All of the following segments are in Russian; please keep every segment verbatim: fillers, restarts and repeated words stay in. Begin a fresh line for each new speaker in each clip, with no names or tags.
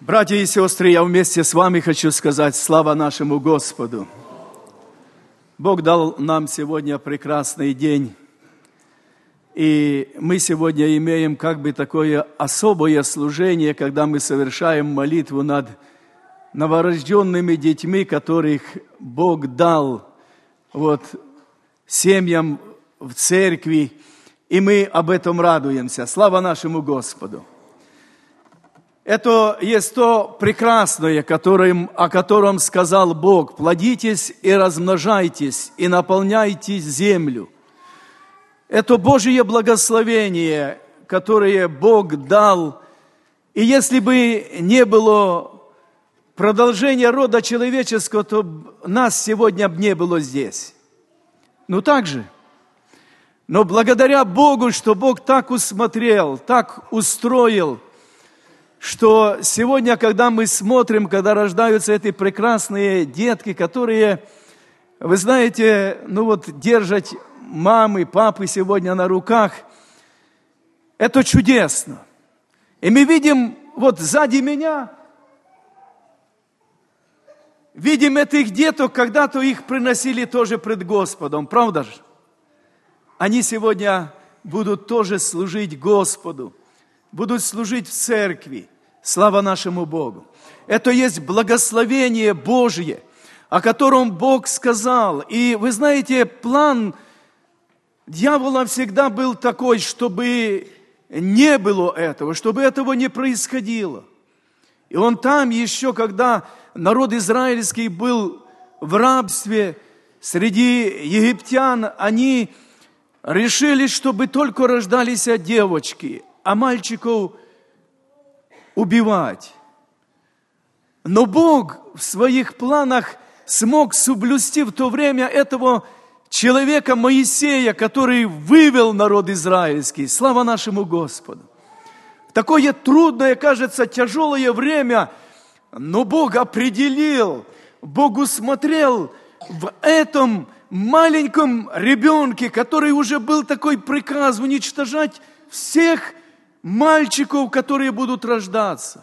Братья и сестры, я вместе с вами хочу сказать слава нашему Господу. Бог дал нам сегодня прекрасный день, и мы сегодня имеем как бы такое особое служение, когда мы совершаем молитву над новорожденными детьми, которых Бог дал вот, семьям в церкви, и мы об этом радуемся. Слава нашему Господу! Это есть то прекрасное, которым, о котором сказал Бог: «Плодитесь и размножайтесь, и наполняйте землю». Это Божье благословение, которое Бог дал. И если бы не было продолжения рода человеческого, то нас сегодня бы не было здесь. Ну так же. Но благодаря Богу, что Бог так усмотрел, так устроил, что сегодня, когда мы смотрим, когда рождаются эти прекрасные детки, которые, вы знаете, ну вот держать мамы, папы сегодня на руках, это чудесно. И мы видим, вот сзади меня, видим этих деток, когда-то их приносили тоже пред Господом, правда же? Они сегодня будут тоже служить Господу, будут служить в церкви. Слава нашему Богу! Это есть благословение Божье, о котором Бог сказал. И вы знаете, план дьявола всегда был такой, чтобы не было этого, чтобы этого не происходило. И он там еще, когда народ израильский был в рабстве среди египтян, они решили, чтобы только рождались девочки, а мальчиков убивать. Но Бог в своих планах смог соблюсти в то время этого человека Моисея, который вывел народ израильский. Слава нашему Господу! В такое трудное, кажется, тяжелое время, но Бог определил, Бог усмотрел в этом маленьком ребенке, который уже был такой приказ уничтожать всех мальчиков, которые будут рождаться.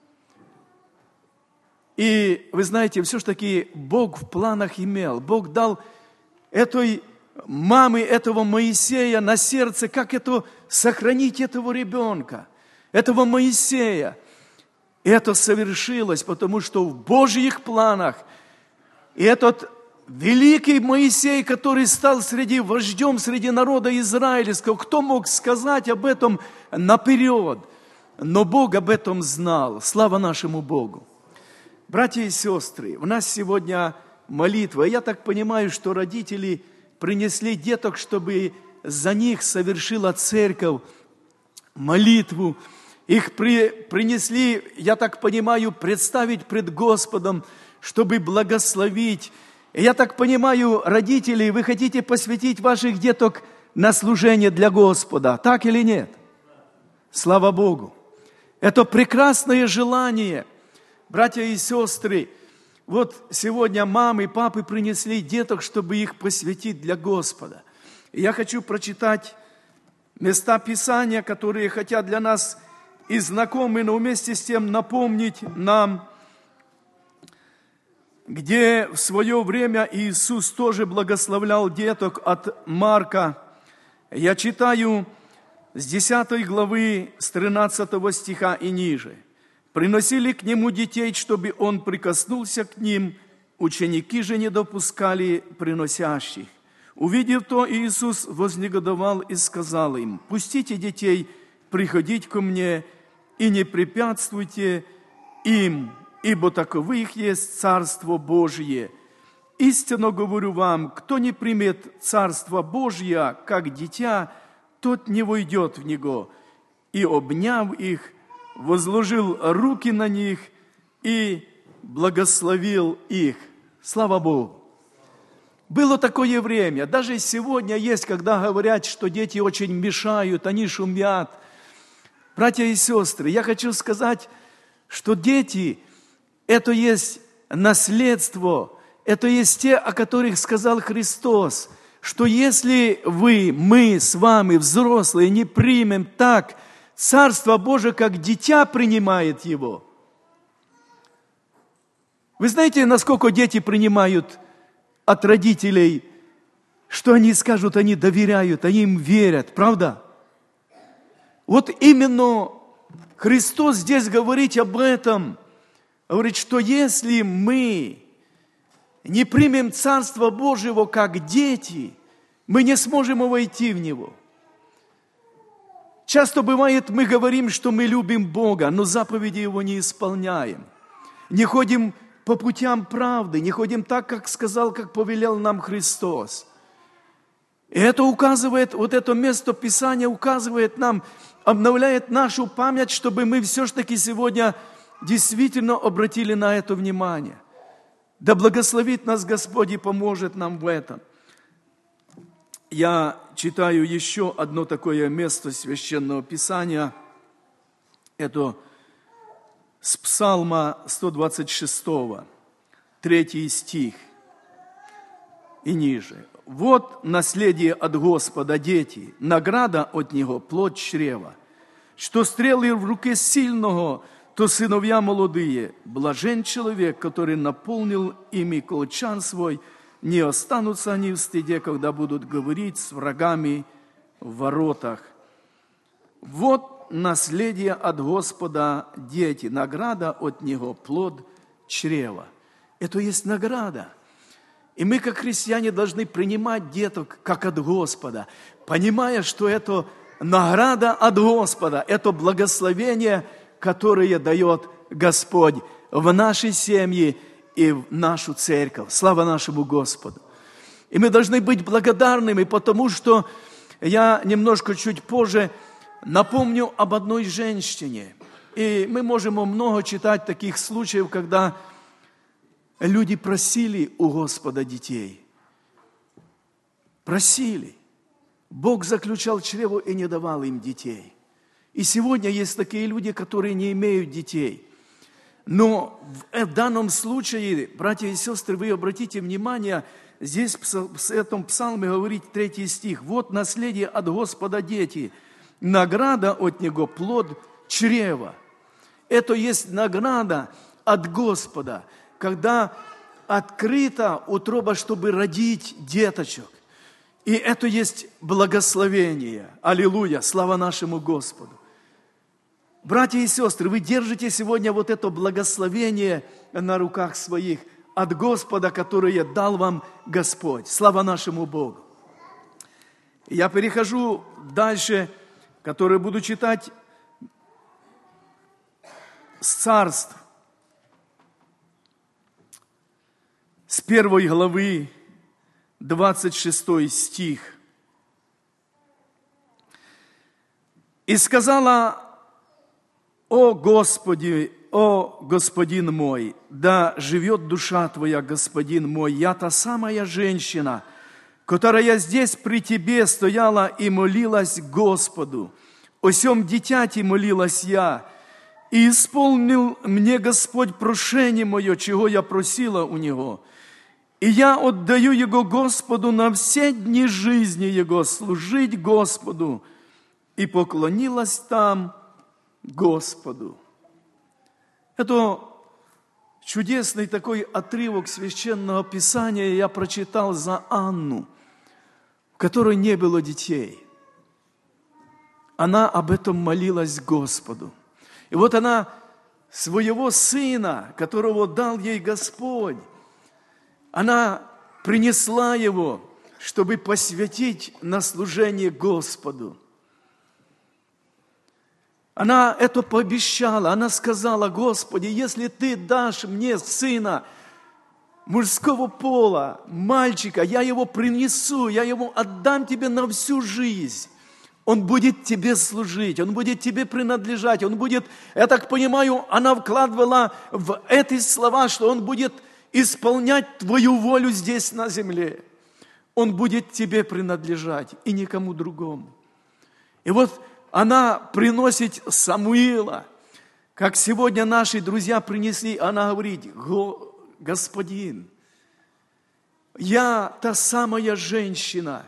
И вы знаете, все-таки Бог в планах имел. Бог дал этой маме, этого Моисея на сердце, как это сохранить этого ребенка, этого Моисея. И это совершилось, потому что в Божьих планах и этот великий Моисей, который стал среди вождем, среди народа израильского, кто мог сказать об этом наперед? Но Бог об этом знал. Слава нашему Богу! Братья и сестры, у нас сегодня молитва. Я так понимаю, что родители принесли деток, чтобы за них совершила церковь молитву. Их при, принесли, я так понимаю, представить пред Господом, чтобы благословить. Я так понимаю, родители, вы хотите посвятить ваших деток на служение для Господа, так или нет? Слава Богу! Это прекрасное желание, братья и сестры. Вот сегодня мамы и папы принесли деток, чтобы их посвятить для Господа. И я хочу прочитать места Писания, которые хотят для нас и знакомы, но вместе с тем напомнить нам, где в свое время Иисус тоже благословлял деток от Марка. Я читаю с десятой главы, с тринадцатого стиха и ниже. «Приносили к Нему детей, чтобы Он прикоснулся к ним, ученики же не допускали приносящих. Увидев то, Иисус вознегодовал и сказал им: пустите детей приходить ко Мне и не препятствуйте им, ибо таковых есть Царство Божие. Истинно говорю вам, кто не примет Царство Божье, как дитя, тот не войдет в него. И, обняв их, возложил руки на них и благословил их». Слава Богу! Было такое время, даже сегодня есть, когда говорят, что дети очень мешают, они шумят. Братья и сестры, я хочу сказать, что дети – это есть наследство, это есть те, о которых сказал Христос, что если вы, мы с вами, взрослые, не примем так Царство Божие, как дитя принимает его, Вы знаете, насколько дети принимают от родителей, что они скажут, они доверяют, они им верят, правда? Вот именно Христос здесь говорит об этом. Говорит, что если мы не примем Царство Божьего как дети, мы не сможем войти в него. Часто бывает, мы говорим, что мы любим Бога, но заповеди Его не исполняем. Не ходим по путям правды, не ходим так, как сказал, как повелел нам Христос. И это указывает, вот это место Писания указывает нам, обновляет нашу память, чтобы мы все-таки сегодня действительно обратили на это внимание. Да благословит нас Господь и поможет нам в этом. Я читаю еще одно такое место Священного Писания. Это с Псалма сто двадцать шестого, третий стих и ниже. «Вот наследие от Господа, дети, награда от Него, плод чрева. Что стрелы в руке сильного, то сыновья молодые. Блажен человек, который наполнил ими колчан свой, не останутся они в стыде, когда будут говорить с врагами в воротах. Вот наследие от Господа, дети, награда от Него, плод чрева». Это есть награда. И мы, как христиане, должны принимать деток, как от Господа, понимая, что это награда от Господа, это благословение, которое дает Господь в нашей семье и в нашу церковь. Слава нашему Господу. И мы должны быть благодарными, потому что я немножко чуть позже напомню об одной женщине. И мы можем много читать таких случаев, когда люди просили у Господа детей. Просили. Бог заключал чрево и не давал им детей. И сегодня есть такие люди, которые не имеют детей. Но в данном случае, братья и сестры, вы обратите внимание, здесь в этом псалме говорит третий стих. «Вот наследие от Господа, дети, награда от Него, плод чрева». Это есть награда от Господа, когда открыта утроба, чтобы родить деточек. И это есть благословение. Аллилуйя! Слава нашему Господу! Братья и сестры, вы держите сегодня вот это благословение на руках своих от Господа, которое дал вам Господь. Слава нашему Богу! Я перехожу дальше, который буду читать с Царств, с первой главы, двадцать шестой стих. «И сказала: О Господи, о Господин мой, да живет душа Твоя, Господин мой, я та самая женщина, которая здесь при Тебе стояла и молилась Господу. О сем дитяти молилась я, и исполнил мне Господь прошение мое, чего я просила у Него. И я отдаю Его Господу на все дни жизни Его, служить Господу, и поклонилась там Господу». Это чудесный такой отрывок Священного Писания я прочитал за Анну, у которой не было детей. Она об этом молилась Господу. И вот она своего сына, которого дал ей Господь, она принесла его, чтобы посвятить на служение Господу. Она это пообещала, она сказала: Господи, если Ты дашь мне сына мужского пола, мальчика, я его принесу, я его отдам Тебе на всю жизнь. Он будет Тебе служить, он будет Тебе принадлежать, он будет, я так понимаю, она вкладывала в эти слова, что он будет исполнять Твою волю здесь на земле. Он будет Тебе принадлежать и никому другому. И вот она приносит Самуила, как сегодня наши друзья принесли, она говорит: Господин, я та самая женщина,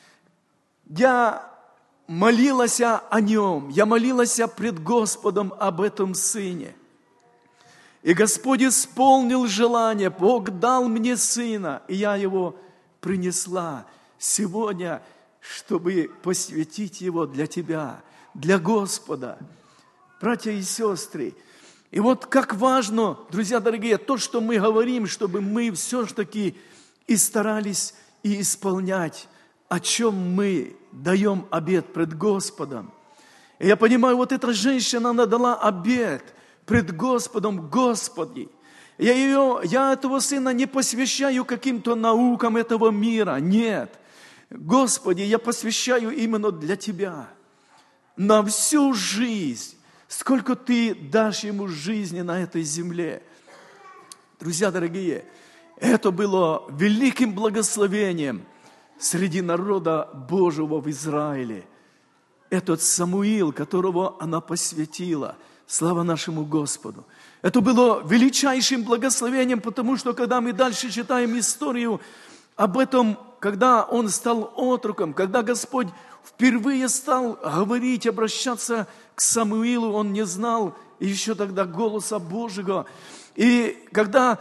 я молилась о нем, я молилась пред Господом об этом сыне. И Господь исполнил желание, Бог дал мне сына, и я его принесла сегодня, чтобы посвятить его для тебя, для Господа. Братья и сестры, и вот как важно, друзья дорогие, то, что мы говорим, чтобы мы все-таки и старались и исполнять, о чем мы даем обет пред Господом. И я понимаю, вот эта женщина, она дала обет пред Господом: Господи, я, ее, я этого сына не посвящаю каким-то наукам этого мира, нет. Господи, я посвящаю именно для Тебя, на всю жизнь, сколько Ты дашь ему жизни на этой земле. Друзья дорогие, это было великим благословением среди народа Божьего в Израиле. Этот Самуил, которого она посвятила, слава нашему Господу. Это было величайшим благословением, потому что, когда мы дальше читаем историю об этом, когда он стал отроком, когда Господь впервые стал говорить, обращаться к Самуилу, он не знал еще тогда голоса Божьего. И когда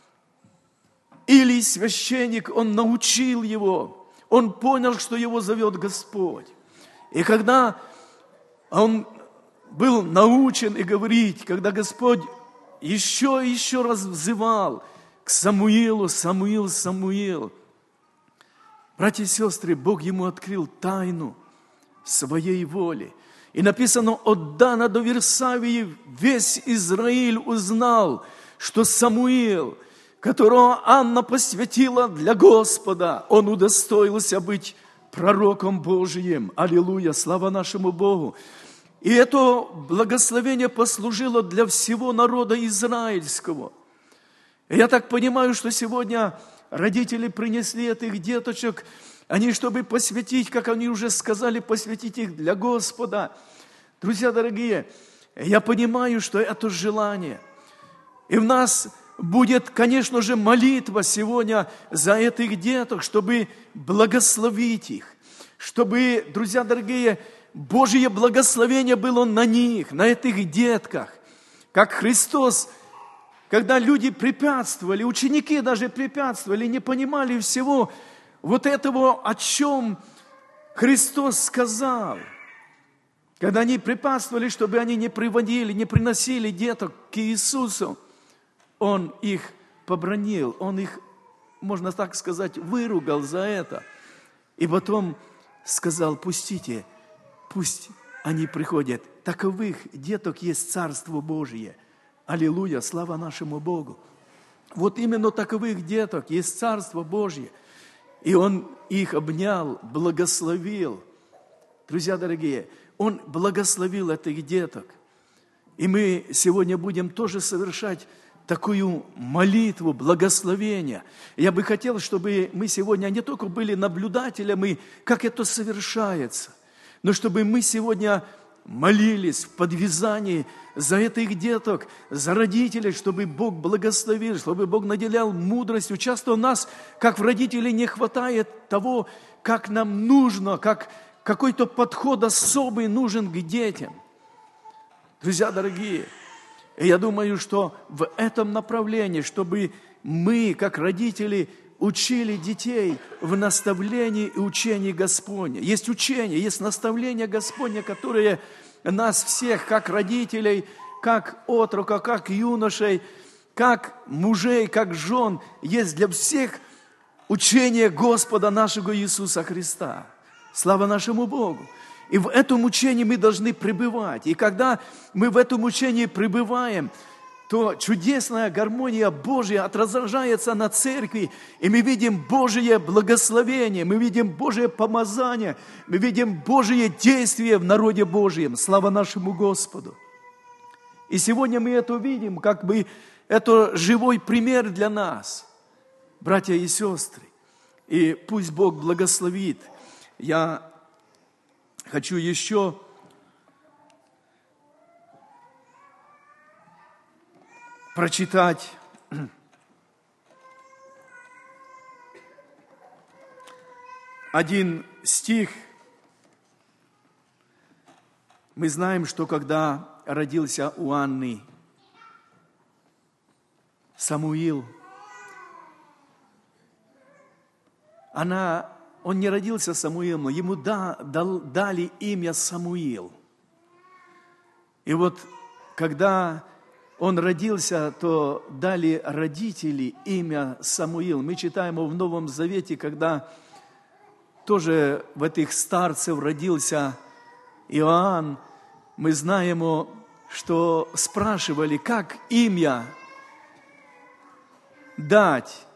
Илий, священник, он научил его, он понял, что его зовет Господь. И когда он был научен и говорить, когда Господь еще и еще раз взывал к Самуилу: Самуил, Самуил. Братья и сестры, Бог ему открыл тайну своей воли. И написано: от Дана до Вирсавии весь Израиль узнал, что Самуил, которого Анна посвятила для Господа, он удостоился быть пророком Божиим. Аллилуйя, слава нашему Богу. И это благословение послужило для всего народа израильского. И я так понимаю, что сегодня родители принесли этих деточек, они, чтобы посвятить, как они уже сказали, посвятить их для Господа. Друзья дорогие, я понимаю, что это желание. И в нас будет, конечно же, молитва сегодня за этих деток, чтобы благословить их, чтобы, друзья дорогие, Божье благословение было на них, на этих детках. Как Христос, когда люди препятствовали, ученики даже препятствовали, не понимали всего вот этого, о чем Христос сказал. Когда они препятствовали, чтобы они не приводили, не приносили деток к Иисусу, Он их побранил, Он их, можно так сказать, выругал за это. И потом сказал: пустите, пусть они приходят. Таковых деток есть Царство Божие. Аллилуйя, слава нашему Богу. Вот именно таковых деток есть Царство Божье. И Он их обнял, благословил. Друзья дорогие, Он благословил этих деток. И мы сегодня будем тоже совершать такую молитву благословения. Я бы хотел, чтобы мы сегодня не только были наблюдателями, как это совершается, но чтобы мы сегодня молились в подвязании за этих деток, за родителей, чтобы Бог благословил, чтобы Бог наделял мудростью. Часто у нас, как в родителей, не хватает того, как нам нужно, как какой-то подход особый нужен к детям. Друзья дорогие, я думаю, что в этом направлении, чтобы мы, как родители, учили детей в наставлении и учении Господне. Есть учение, есть наставление Господне, которое нас всех, как родителей, как отрока, как юношей, как мужей, как жен, есть для всех учение Господа нашего Иисуса Христа. Слава нашему Богу! И в этом учении мы должны пребывать. И когда мы в этом учении пребываем, то чудесная гармония Божья отражается на церкви, и мы видим Божие благословение, мы видим Божие помазание, мы видим Божие действие в народе Божьем. Слава нашему Господу! И сегодня мы это видим, как бы это живой пример для нас, братья и сестры. И пусть Бог благословит. Я хочу еще прочитать один стих. Мы знаем, что когда родился у Анны Самуил. Она, он не родился Самуилом, ему да, дал, дали имя Самуил. И вот, когда он родился, то дали родители имя Самуил. Мы читаем его в Новом Завете, когда тоже в этих старцев родился Иоанн. Мы знаем, что спрашивали, как имя дать.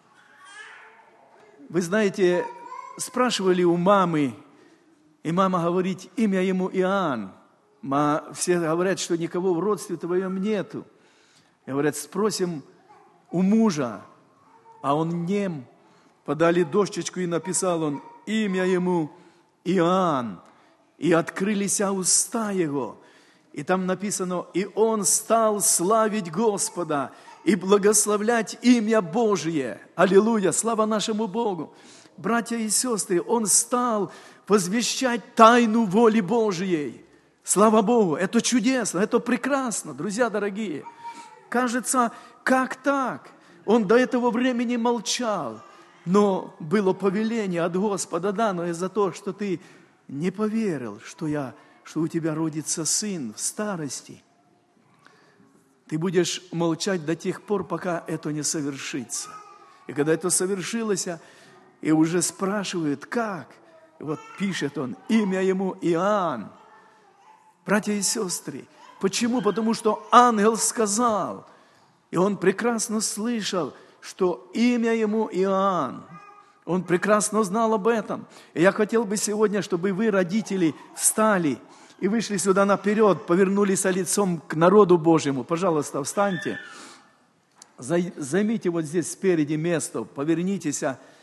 Вы знаете, спрашивали у мамы, и мама говорит, имя ему Иоанн. Все говорят, что никого в родстве твоем нету. Говорят, спросим у мужа, а он нем. Подали дощечку, и написал он имя ему Иоанн. И открылись уста его. И там написано, и он стал славить Господа и благословлять имя Божие. Аллилуйя, слава нашему Богу. Братья и сестры, он стал возвещать тайну воли Божией. Слава Богу, это чудесно, это прекрасно, друзья дорогие. Кажется, как так? Он до этого времени молчал, но было повеление от Господа данное за то, что ты не поверил, что, я, что у тебя родится сын в старости. Ты будешь молчать до тех пор, пока это не совершится. И когда это совершилось, и уже спрашивают, как? И вот пишет он, имя ему Иоанн. Братья и сестры, почему? Потому что ангел сказал, и он прекрасно слышал, что имя ему Иоанн. Он прекрасно знал об этом. И я хотел бы сегодня, чтобы вы, родители, встали и вышли сюда наперед, повернулись лицом к народу Божьему. Пожалуйста, встаньте. Займите вот здесь спереди место, повернитесь.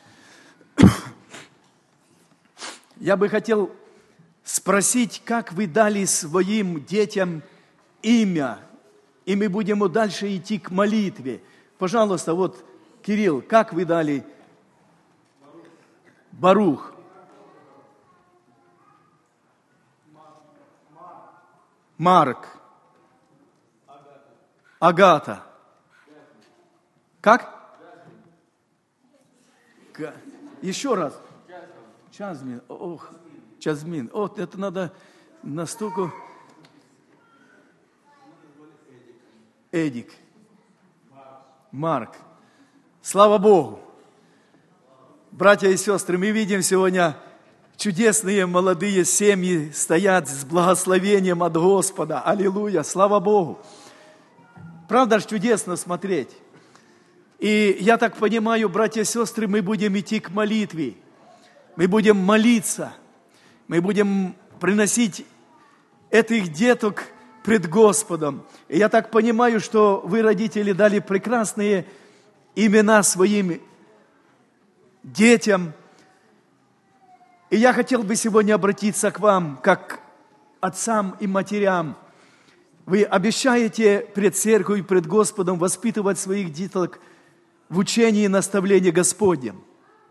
Я бы хотел спросить, как вы дали своим детям имя, и мы будем дальше идти к молитве. Пожалуйста, вот, Кирилл, как вы дали? Барух. Марк. Агата. Как? Еще раз. Чазмин. Ох. Чазмин. Вот это надо настолько... Эдик. Марк. Слава Богу. Братья и сестры, мы видим сегодня чудесные молодые семьи стоят с благословением от Господа. Аллилуйя. Слава Богу. Правда ж чудесно смотреть. И я так понимаю, братья и сестры, мы будем идти к молитве. Мы будем молиться. Мы будем приносить этих деток пред Господом. И я так понимаю, что вы, родители, дали прекрасные имена своим детям. И я хотел бы сегодня обратиться к вам, как отцам и матерям. Вы обещаете пред церковью, пред Господом воспитывать своих деток в учении и наставлении Господнем.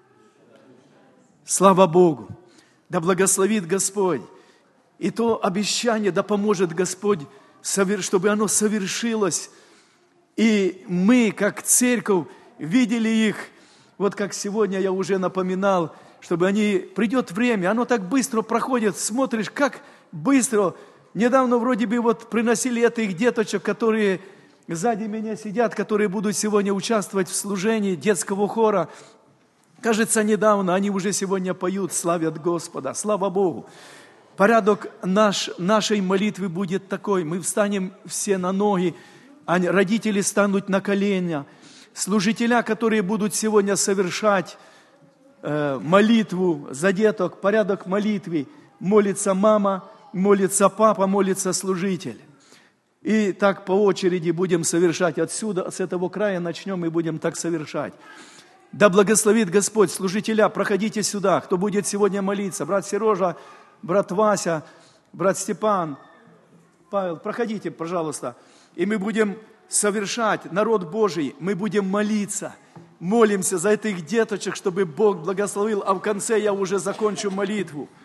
Слава Богу! Да благословит Господь. И то обещание, да поможет Господь, чтобы оно совершилось. И мы, как церковь, видели их, вот как сегодня я уже напоминал, чтобы они, придет время, оно так быстро проходит, смотришь, как быстро. Недавно вроде бы вот приносили этих деточек, которые сзади меня сидят, которые будут сегодня участвовать в служении детского хора. Кажется, недавно они уже сегодня поют, славят Господа. Слава Богу. Порядок наш, нашей молитвы будет такой. Мы встанем все на ноги, а родители станут на колени. Служителя, которые будут сегодня совершать э, молитву за деток, порядок молитвы, молится мама, молится папа, молится служитель. И так по очереди будем совершать отсюда, с этого края начнем и будем так совершать. Да благословит Господь служителя, проходите сюда, кто будет сегодня молиться. Брат Сережа, брат Вася, брат Степан, Павел, проходите, пожалуйста. И мы будем совершать, народ Божий, мы будем молиться. Молимся за этих деточек, чтобы Бог благословил, а в конце я уже закончу молитву.